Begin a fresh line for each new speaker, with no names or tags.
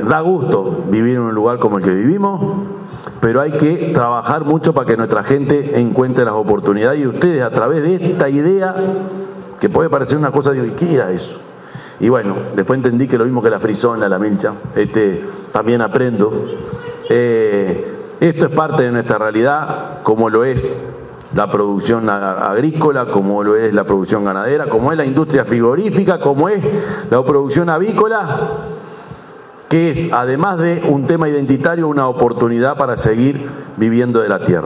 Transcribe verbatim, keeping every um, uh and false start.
da gusto vivir en un lugar como el que vivimos, pero hay que trabajar mucho para que nuestra gente encuentre las oportunidades, y ustedes a través de esta idea, que puede parecer una cosa, digo, ¿y qué era eso? Y bueno, después entendí que lo mismo que la frisona, la milcha, este, también aprendo. Eh, esto es parte de nuestra realidad, como lo es la producción agrícola, como lo es la producción ganadera, como es la industria frigorífica, como es la producción avícola, que es, además de un tema identitario, una oportunidad para seguir viviendo de la tierra.